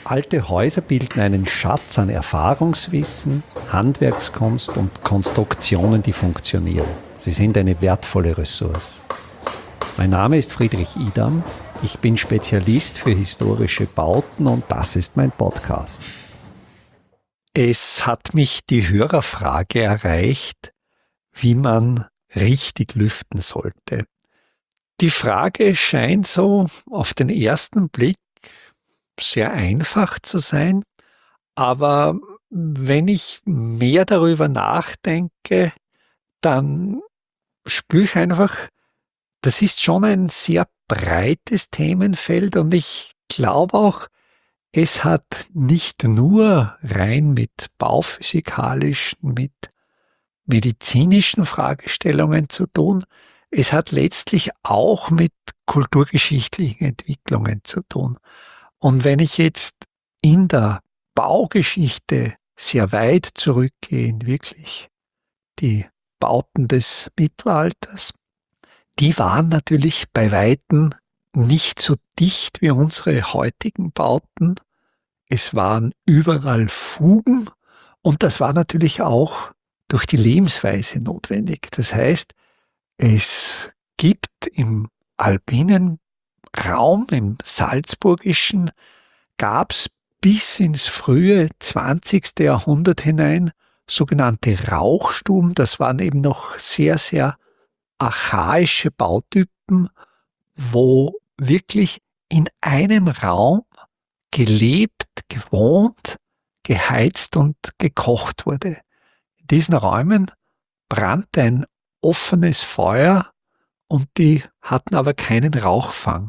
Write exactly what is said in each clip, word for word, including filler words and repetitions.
Alte Häuser bilden einen Schatz an Erfahrungswissen, Handwerkskunst und Konstruktionen, die funktionieren. Sie sind eine wertvolle Ressource. Mein Name ist Friedrich Idam, ich bin Spezialist für historische Bauten und das ist mein Podcast. Es hat mich die Hörerfrage erreicht, wie man richtig lüften sollte. Die Frage scheint so auf den ersten Blick sehr einfach zu sein, aber wenn ich mehr darüber nachdenke, dann spüre ich einfach, das ist schon ein sehr breites Themenfeld und ich glaube auch, es hat nicht nur rein mit bauphysikalischen, mit medizinischen Fragestellungen zu tun, es hat letztlich auch mit kulturgeschichtlichen Entwicklungen zu tun. Und wenn ich jetzt in der Baugeschichte sehr weit zurückgehe, wirklich die Bauten des Mittelalters, die waren natürlich bei Weitem nicht so dicht wie unsere heutigen Bauten. Es waren überall Fugen und das war natürlich auch durch die Lebensweise notwendig. Das heißt, es gibt im alpinen Raum, im Salzburgischen, gab es bis ins frühe zwanzigste Jahrhundert hinein sogenannte Rauchstuben. Das waren eben noch sehr, sehr archaische Bautypen, wo wirklich in einem Raum gelebt, gewohnt, geheizt und gekocht wurde. In diesen Räumen brannte ein offenes Feuer und die hatten aber keinen Rauchfang.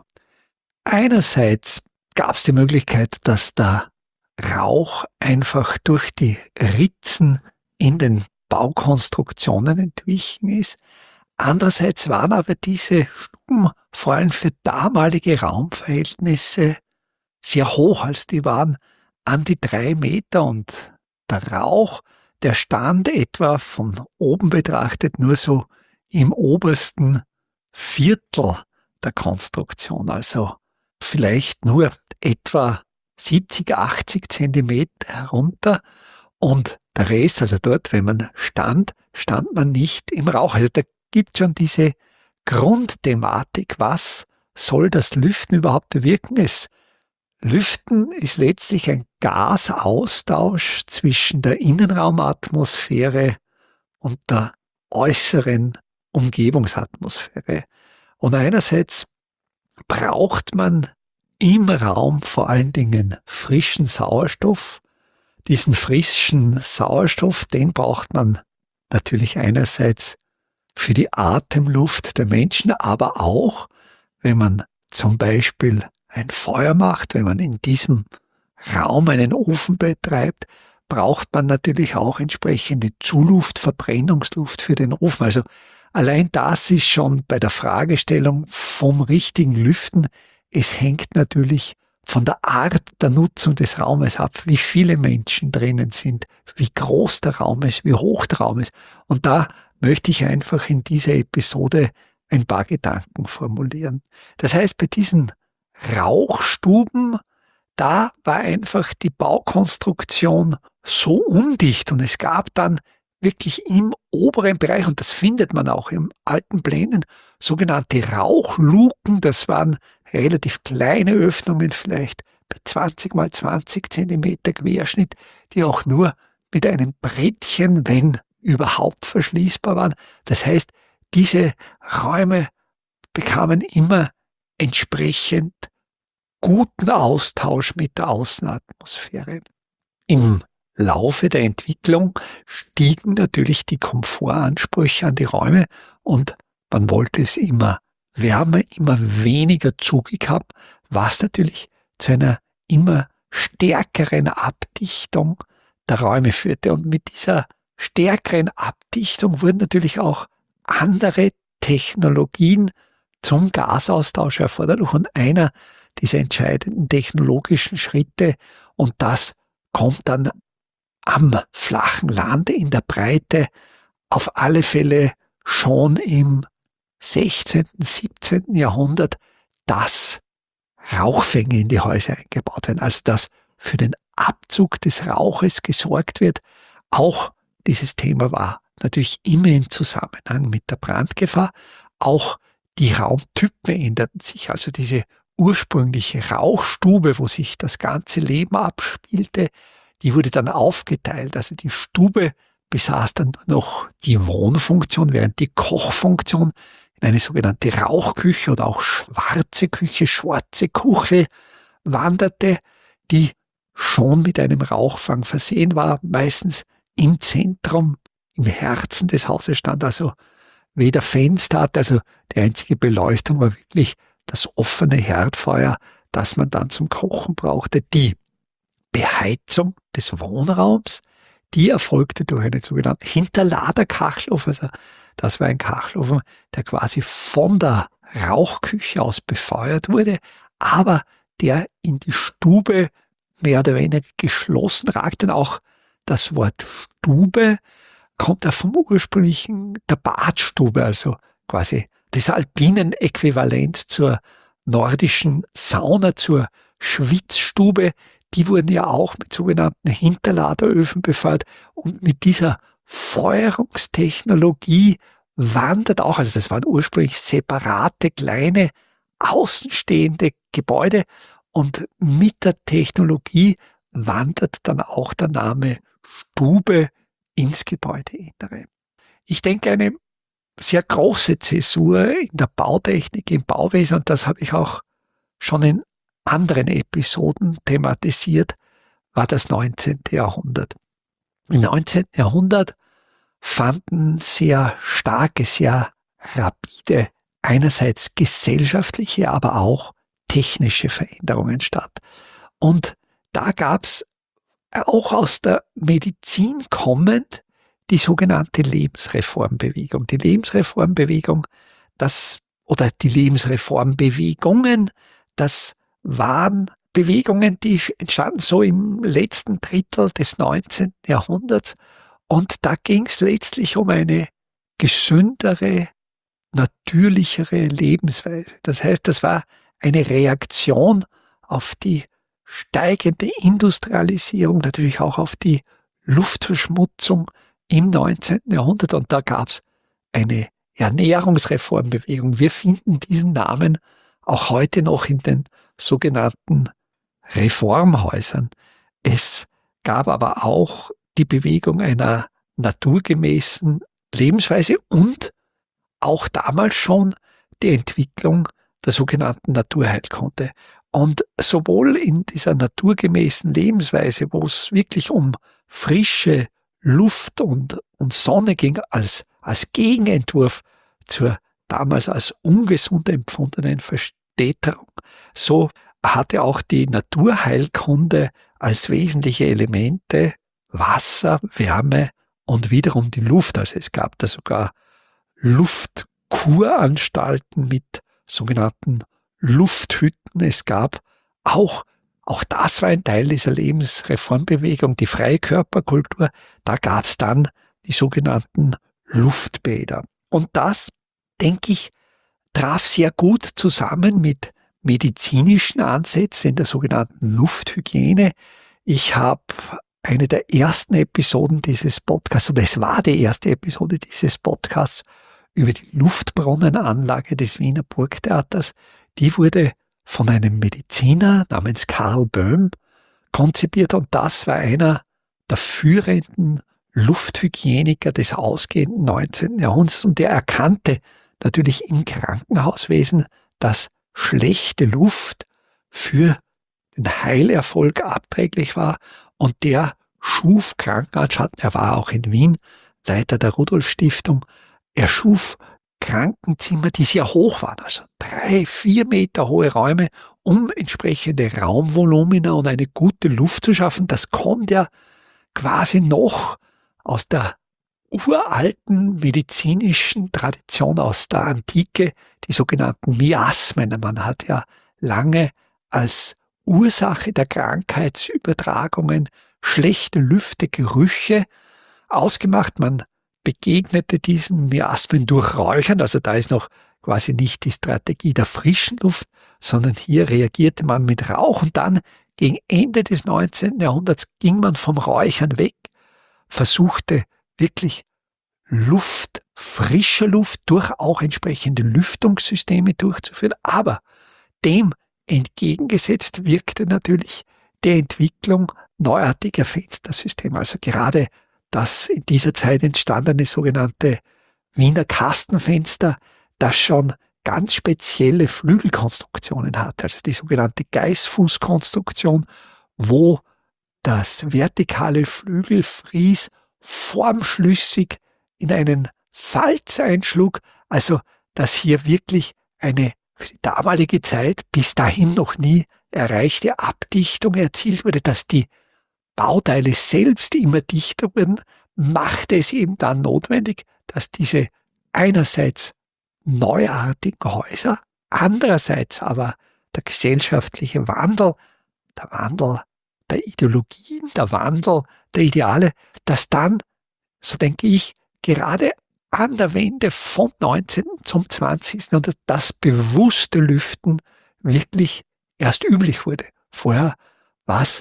Einerseits gab es die Möglichkeit, dass der Rauch einfach durch die Ritzen in den Baukonstruktionen entwichen ist. Andererseits waren aber diese Stuben vor allem für damalige Raumverhältnisse sehr hoch, als die waren an die drei Meter und der Rauch, der stand etwa von oben betrachtet nur so im obersten Viertel der Konstruktion, also vielleicht nur etwa siebzig, achtzig Zentimeter herunter und der Rest, also dort, wenn man stand, stand man nicht im Rauch. Also da gibt schon diese Grundthematik, was soll das Lüften überhaupt bewirken? Es Lüften ist letztlich ein Gasaustausch zwischen der Innenraumatmosphäre und der äußeren Umgebungsatmosphäre. Und einerseits braucht man im Raum vor allen Dingen frischen Sauerstoff. Diesen frischen Sauerstoff, den braucht man natürlich einerseits für die Atemluft der Menschen, aber auch, wenn man zum Beispiel ein Feuer macht, wenn man in diesem Raum einen Ofen betreibt, braucht man natürlich auch entsprechende Zuluft, Verbrennungsluft für den Ofen. Also allein das ist schon bei der Fragestellung vom richtigen Lüften. Es hängt natürlich von der Art der Nutzung des Raumes ab, wie viele Menschen drinnen sind, wie groß der Raum ist, wie hoch der Raum ist. Und da möchte ich einfach in dieser Episode ein paar Gedanken formulieren. Das heißt, bei diesen Rauchstuben, da war einfach die Baukonstruktion so undicht und es gab dann wirklich im oberen Bereich, und das findet man auch im alten Plänen, sogenannte Rauchluken. Das waren relativ kleine Öffnungen, vielleicht bei zwanzig mal zwanzig Zentimeter Querschnitt, die auch nur mit einem Brettchen, wenn überhaupt, verschließbar waren. Das heißt, diese Räume bekamen immer entsprechend guten Austausch mit der Außenatmosphäre. Im Laufe der Entwicklung stiegen natürlich die Komfortansprüche an die Räume und man wollte es immer wärmer, immer weniger zugig haben, was natürlich zu einer immer stärkeren Abdichtung der Räume führte. Und mit dieser stärkeren Abdichtung wurden natürlich auch andere Technologien zum Gasaustausch erforderlich. Und einer dieser entscheidenden technologischen Schritte, und das kommt dann am flachen Land in der Breite auf alle Fälle schon im sechzehnten, siebzehnten Jahrhundert, dass Rauchfänge in die Häuser eingebaut werden. Also dass für den Abzug des Rauches gesorgt wird. Auch dieses Thema war natürlich immer im Zusammenhang mit der Brandgefahr. Auch die Raumtypen änderten sich, also diese ursprüngliche Rauchstube, wo sich das ganze Leben abspielte, die wurde dann aufgeteilt. Also die Stube besaß dann nur noch die Wohnfunktion, während die Kochfunktion in eine sogenannte Rauchküche oder auch schwarze Küche, schwarze Kuchel wanderte, die schon mit einem Rauchfang versehen war, meistens im Zentrum, im Herzen des Hauses stand, also weder Fenster hatte, also die einzige Beleuchtung war wirklich das offene Herdfeuer, das man dann zum Kochen brauchte. Die Beheizung des Wohnraums, die erfolgte durch einen sogenannten Hinterladerkachelofen. Also das war ein Kachelofen, der quasi von der Rauchküche aus befeuert wurde, aber der in die Stube mehr oder weniger geschlossen ragte. Auch das Wort Stube kommt ja vom ursprünglichen der Badstube, also quasi das alpinen Äquivalent zur nordischen Sauna, zur Schwitzstube. Die wurden ja auch mit sogenannten Hinterladeröfen befeuert und mit dieser Feuerungstechnologie wandert auch, also das waren ursprünglich separate kleine außenstehende Gebäude und mit der Technologie wandert dann auch der Name Stube ins Gebäudeinnere. Ich denke, eine sehr große Zäsur in der Bautechnik, im Bauwesen, und das habe ich auch schon in anderen Episoden thematisiert, war das neunzehnte. Jahrhundert. Im neunzehnten. Jahrhundert fanden sehr starke, sehr rapide, einerseits gesellschaftliche, aber auch technische Veränderungen statt. Und da gab es auch aus der Medizin kommend die sogenannte Lebensreformbewegung. Die Lebensreformbewegung, das, oder die Lebensreformbewegungen, das waren Bewegungen, die entstanden so im letzten Drittel des neunzehnten. Jahrhunderts. Und da ging es letztlich um eine gesündere, natürlichere Lebensweise. Das heißt, das war eine Reaktion auf die steigende Industrialisierung, natürlich auch auf die Luftverschmutzung im neunzehnten. Jahrhundert. Und da gab es eine Ernährungsreformbewegung. Wir finden diesen Namen auch heute noch in den sogenannten Reformhäusern. Es gab aber auch die Bewegung einer naturgemäßen Lebensweise und auch damals schon die Entwicklung der sogenannten Naturheilkunde. Und sowohl in dieser naturgemäßen Lebensweise, wo es wirklich um frische Luft und, und Sonne ging, als, als Gegenentwurf zur damals als ungesund empfundenen Verstädterung, so hatte auch die Naturheilkunde als wesentliche Elemente Wasser, Wärme und wiederum die Luft. Also es gab da sogar Luftkuranstalten mit sogenannten Lufthütten. Es gab auch, auch das war ein Teil dieser Lebensreformbewegung, die Freikörperkultur. Da gab es dann die sogenannten Luftbäder. Und das, denke ich, traf sehr gut zusammen mit medizinischen Ansätzen in der sogenannten Lufthygiene. Ich habe eine der ersten Episoden dieses Podcasts, und es war die erste Episode dieses Podcasts, über die Luftbrunnenanlage des Wiener Burgtheaters. Die wurde von einem Mediziner namens Karl Böhm konzipiert und das war einer der führenden Lufthygieniker des ausgehenden neunzehnten. Jahrhunderts und der erkannte natürlich im Krankenhauswesen, dass schlechte Luft für den Heilerfolg abträglich war und der schuf Krankenanstalten. Er war auch in Wien Leiter der Rudolf-Stiftung. Er schuf Krankenzimmer, die sehr hoch waren, also drei, vier Meter hohe Räume, um entsprechende Raumvolumina und eine gute Luft zu schaffen. Das kommt ja quasi noch aus der uralten medizinischen Tradition aus der Antike, die sogenannten Miasmen. Man hat ja lange als Ursache der Krankheitsübertragungen schlechte Lüfte, Gerüche ausgemacht. Man begegnete diesen Miasmen durch Räuchern, also da ist noch quasi nicht die Strategie der frischen Luft sondern hier reagierte man mit Rauch und dann gegen Ende des neunzehnten Jahrhunderts ging man vom Räuchern weg, versuchte wirklich Luft, frische Luft durch auch entsprechende Lüftungssysteme durchzuführen, aber dem entgegengesetzt wirkte natürlich die Entwicklung neuartiger Fenstersysteme, also gerade das in dieser Zeit entstandene sogenannte Wiener Kastenfenster, das schon ganz spezielle Flügelkonstruktionen hat, also die sogenannte Geißfußkonstruktion, wo das vertikale Flügelfries formschlüssig in einen Falz einschlug, also dass hier wirklich eine für die damalige Zeit bis dahin noch nie erreichte Abdichtung erzielt wurde, dass die Bauteile selbst immer dichter wurden, machte es eben dann notwendig, dass diese einerseits neuartigen Häuser, andererseits aber der gesellschaftliche Wandel, der Wandel der Ideologien, der Wandel der Ideale, dass dann, so denke ich, gerade an der Wende vom neunzehnten zum zwanzigsten Jahrhundert das bewusste Lüften wirklich erst üblich wurde. Vorher war es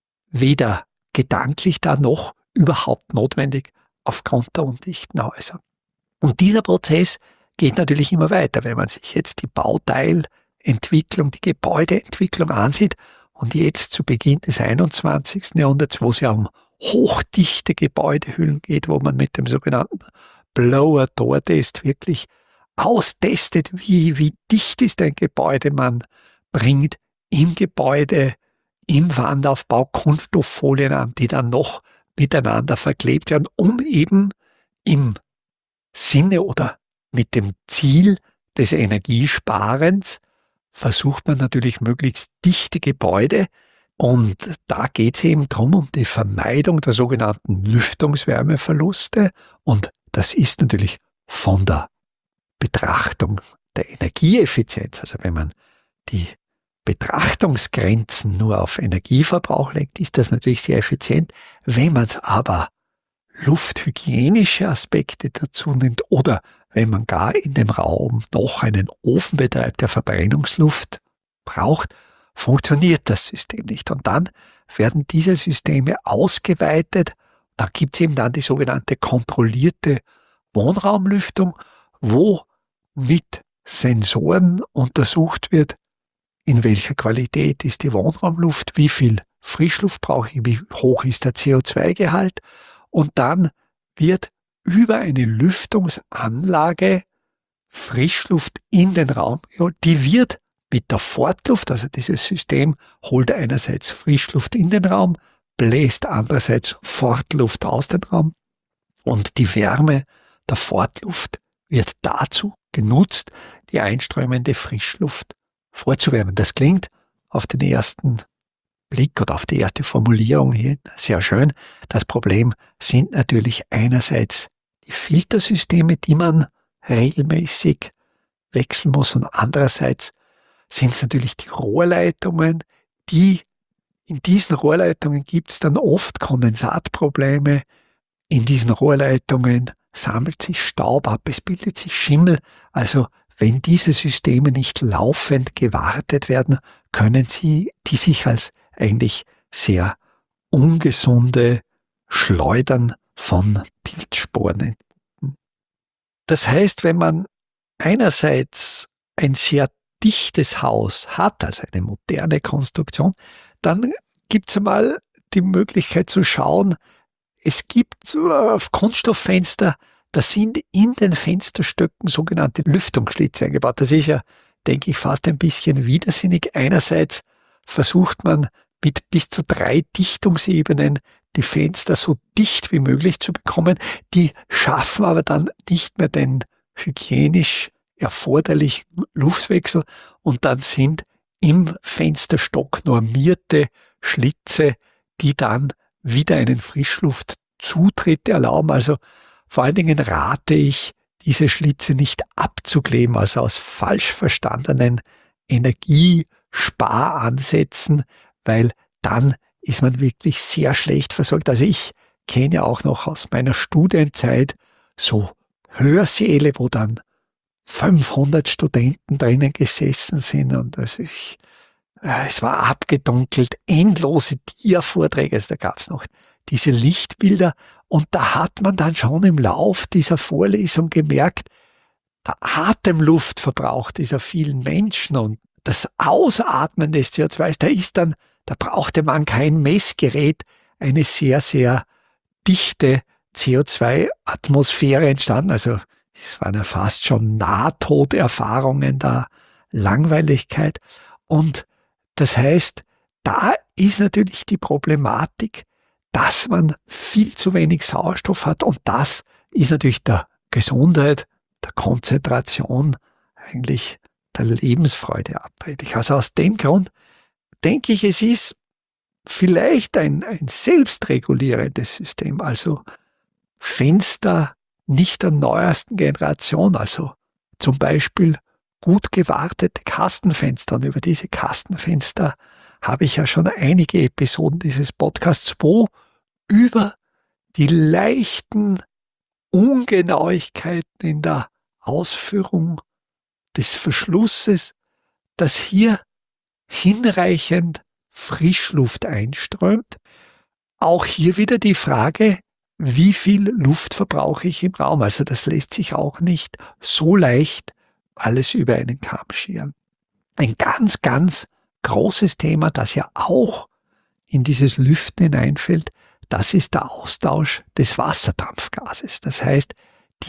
weder gedanklich da noch überhaupt notwendig aufgrund der undichten Häuser. Und dieser Prozess geht natürlich immer weiter, wenn man sich jetzt die Bauteilentwicklung, die Gebäudeentwicklung ansieht und jetzt zu Beginn des einundzwanzigsten Jahrhunderts, wo es ja um hochdichte Gebäudehüllen geht, wo man mit dem sogenannten Blower-Door-Test wirklich austestet, wie, wie dicht ist ein Gebäude. Man bringt im Gebäude, im Wandaufbau Kunststofffolien an, die dann noch miteinander verklebt werden, um eben im Sinne oder mit dem Ziel des Energiesparens versucht man natürlich möglichst dichte Gebäude. Und da geht es eben darum, um die Vermeidung der sogenannten Lüftungswärmeverluste. Und das ist natürlich von der Betrachtung der Energieeffizienz, also wenn man die Betrachtungsgrenzen nur auf Energieverbrauch legt, ist das natürlich sehr effizient. Wenn man es aber lufthygienische Aspekte dazu nimmt oder wenn man gar in dem Raum noch einen Ofen betreibt, der Verbrennungsluft braucht, funktioniert das System nicht. Und dann werden diese Systeme ausgeweitet. Da gibt es eben dann die sogenannte kontrollierte Wohnraumlüftung, wo mit Sensoren untersucht wird, in welcher Qualität ist die Wohnraumluft, wie viel Frischluft brauche ich, wie hoch ist der C O zwei Gehalt. Und dann wird über eine Lüftungsanlage Frischluft in den Raum geholt. Die wird mit der Fortluft, also dieses System holt einerseits Frischluft in den Raum, bläst andererseits Fortluft aus dem Raum und die Wärme der Fortluft wird dazu genutzt, die einströmende Frischluft vorzuwärmen. Das klingt auf den ersten Blick oder auf die erste Formulierung hier sehr schön. Das Problem sind natürlich einerseits die Filtersysteme, die man regelmäßig wechseln muss, und andererseits sind es natürlich die Rohrleitungen, die in diesen Rohrleitungen gibt es dann oft Kondensatprobleme. In diesen Rohrleitungen sammelt sich Staub ab, es bildet sich Schimmel. Also wenn diese Systeme nicht laufend gewartet werden, können sie die sich als eigentlich sehr ungesunde Schleudern von Pilzsporen entpuppen. Das heißt, wenn man einerseits ein sehr dichtes Haus hat, also eine moderne Konstruktion, dann gibt es einmal die Möglichkeit zu schauen, es gibt auf Kunststofffenster, da sind in den Fensterstöcken sogenannte Lüftungsschlitze eingebaut. Das ist ja, denke ich, fast ein bisschen widersinnig. Einerseits versucht man mit bis zu drei Dichtungsebenen die Fenster so dicht wie möglich zu bekommen. Die schaffen aber dann nicht mehr den hygienisch erforderlichen Luftwechsel und dann sind im Fensterstock normierte Schlitze, die dann wieder einen Frischluftzutritt erlauben. Also vor allen Dingen rate ich, diese Schlitze nicht abzukleben, also aus falsch verstandenen Energiesparansätzen, weil dann ist man wirklich sehr schlecht versorgt. Also ich kenne ja auch noch aus meiner Studienzeit so Hörsäle, wo dann fünfhundert Studenten drinnen gesessen sind und also ich, äh, es war abgedunkelt, endlose Dia-Vorträge, also da gab es noch diese Lichtbilder und da hat man dann schon im Lauf dieser Vorlesung gemerkt, der Atemluftverbrauch dieser vielen Menschen und das Ausatmen des C O zwei, da ist dann, da brauchte man kein Messgerät, eine sehr, sehr dichte C O zwei Atmosphäre entstanden. Also es waren ja fast schon Nahtoderfahrungen der Langweiligkeit. Und das heißt, da ist natürlich die Problematik, dass man viel zu wenig Sauerstoff hat und das ist natürlich der Gesundheit, der Konzentration, eigentlich der Lebensfreude abträglich. Also aus dem Grund denke ich, es ist vielleicht ein, ein selbstregulierendes System, also Fenster nicht der neuesten Generation, also zum Beispiel gut gewartete Kastenfenster. Und über diese Kastenfenster habe ich ja schon einige Episoden dieses Podcasts, wo über die leichten Ungenauigkeiten in der Ausführung des Verschlusses, dass hier hinreichend Frischluft einströmt. Auch hier wieder die Frage, wie viel Luft verbrauche ich im Raum? Also das lässt sich auch nicht so leicht alles über einen Kamm scheren. Ein ganz, ganz großes Thema, das ja auch in dieses Lüften hineinfällt, das ist der Austausch des Wasserdampfgases. Das heißt, die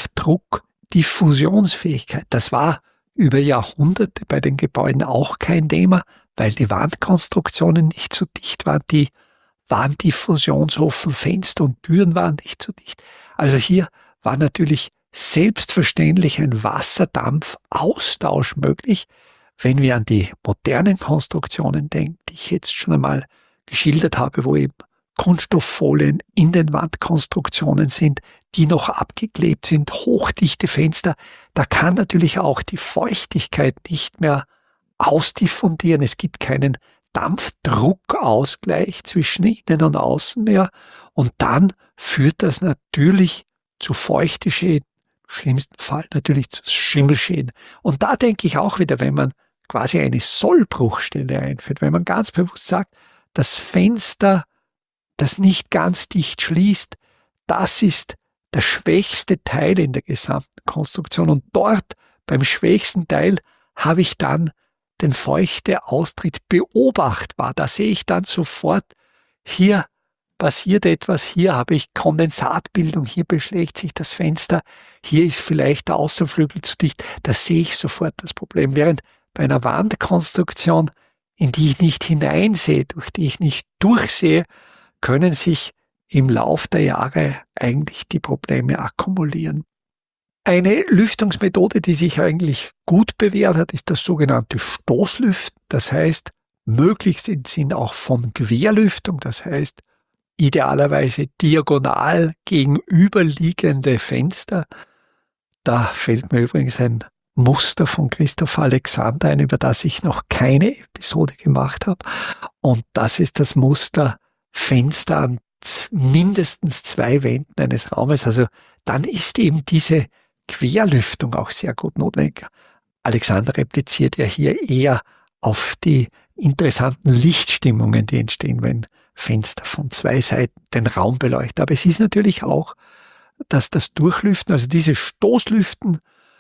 Dampfdruckdiffusionsfähigkeit, das war über Jahrhunderte bei den Gebäuden auch kein Thema, weil die Wandkonstruktionen nicht so dicht waren, die waren diffusionsoffen, Fenster und Türen waren nicht so dicht. Also hier war natürlich selbstverständlich ein Wasserdampfaustausch möglich, wenn wir an die modernen Konstruktionen denken, die ich jetzt schon einmal geschildert habe, wo eben Kunststofffolien in den Wandkonstruktionen sind, die noch abgeklebt sind, hochdichte Fenster. Da kann natürlich auch die Feuchtigkeit nicht mehr ausdiffundieren. Es gibt keinen Dampfdruckausgleich zwischen innen und außen mehr. Und dann führt das natürlich zu Feuchteschäden, im schlimmsten Fall natürlich zu Schimmelschäden. Und da denke ich auch wieder, wenn man quasi eine Sollbruchstelle einführt, wenn man ganz bewusst sagt, das Fenster, das nicht ganz dicht schließt, das ist der schwächste Teil in der gesamten Konstruktion. Und dort beim schwächsten Teil habe ich dann den Feuchteaustritt beobachtbar. Da sehe ich dann sofort, hier passiert etwas, hier habe ich Kondensatbildung, hier beschlägt sich das Fenster, hier ist vielleicht der Außenflügel zu dicht. Da sehe ich sofort das Problem. Während bei einer Wandkonstruktion, in die ich nicht hineinsehe, durch die ich nicht durchsehe, können sich im Lauf der Jahre eigentlich die Probleme akkumulieren. Eine Lüftungsmethode, die sich eigentlich gut bewährt hat, ist das sogenannte Stoßlüften. Das heißt, möglichst im Sinn auch von Querlüftung, das heißt idealerweise diagonal gegenüberliegende Fenster. Da fällt mir übrigens ein Muster von Christoph Alexander ein, über das ich noch keine Episode gemacht habe. Und das ist das Muster Fenster an mindestens zwei Wänden eines Raumes. Also dann ist eben diese Querlüftung auch sehr gut notwendig. Alexander repliziert ja hier eher auf die interessanten Lichtstimmungen, die entstehen, wenn Fenster von zwei Seiten den Raum beleuchten. Aber es ist natürlich auch, dass das Durchlüften, also dieses Stoßlüften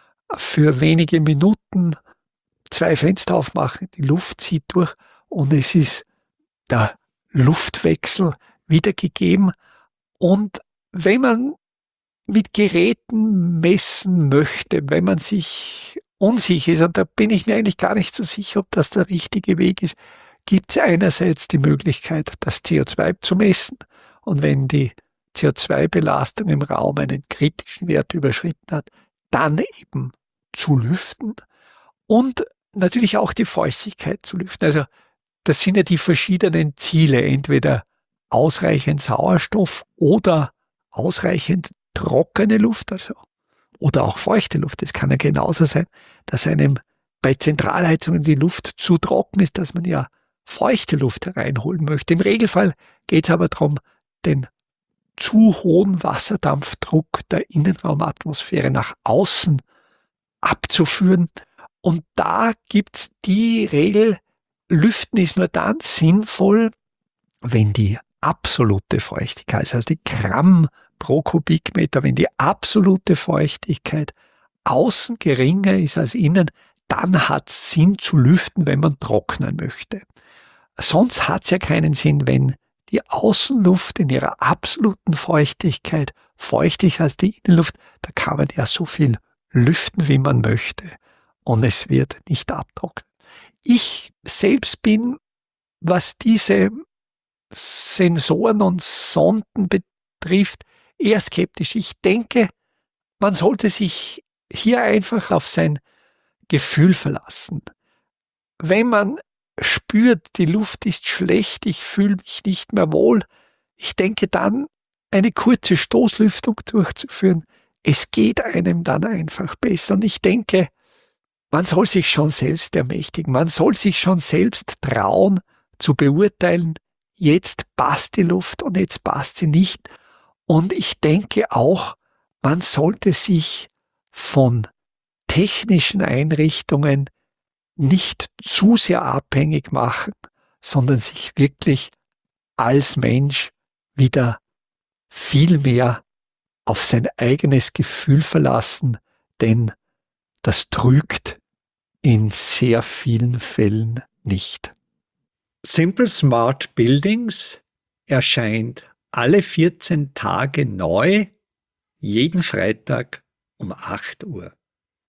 für wenige Minuten zwei Fenster aufmachen, die Luft zieht durch und es ist der Luftwechsel wiedergegeben. Und wenn man mit Geräten messen möchte, wenn man sich unsicher ist, und da bin ich mir eigentlich gar nicht so sicher, ob das der richtige Weg ist, gibt es einerseits die Möglichkeit, das C O zwei zu messen. Und wenn die C O zwei Belastung im Raum einen kritischen Wert überschritten hat, dann eben zu lüften und natürlich auch die Feuchtigkeit zu lüften. Also das sind ja die verschiedenen Ziele, entweder ausreichend Sauerstoff oder ausreichend trockene Luft, also oder auch feuchte Luft. Es kann ja genauso sein, dass einem bei Zentralheizungen die Luft zu trocken ist, dass man ja feuchte Luft hereinholen möchte. Im Regelfall geht es aber darum, den zu hohen Wasserdampfdruck der Innenraumatmosphäre nach außen abzuführen. Und da gibt's die Regel, Lüften ist nur dann sinnvoll, wenn die absolute Feuchtigkeit, also die Gramm pro Kubikmeter, wenn die absolute Feuchtigkeit außen geringer ist als innen, dann hat es Sinn zu lüften, wenn man trocknen möchte. Sonst hat es ja keinen Sinn, wenn die Außenluft in ihrer absoluten Feuchtigkeit feuchtiger als die Innenluft, da kann man ja so viel lüften, wie man möchte, und es wird nicht abtrocknen. Ich selbst bin, was diese Sensoren und Sonden betrifft, eher skeptisch. Ich denke, man sollte sich hier einfach auf sein Gefühl verlassen. Wenn man spürt, die Luft ist schlecht, ich fühle mich nicht mehr wohl, ich denke dann, eine kurze Stoßlüftung durchzuführen, es geht einem dann einfach besser. Und ich denke, man soll sich schon selbst ermächtigen, man soll sich schon selbst trauen zu beurteilen, jetzt passt die Luft und jetzt passt sie nicht. Und ich denke auch, man sollte sich von technischen Einrichtungen nicht zu sehr abhängig machen, sondern sich wirklich als Mensch wieder viel mehr auf sein eigenes Gefühl verlassen, denn das trügt in sehr vielen Fällen nicht. Simple Smart Buildings erscheint alle vierzehn Tage neu, jeden Freitag um acht Uhr.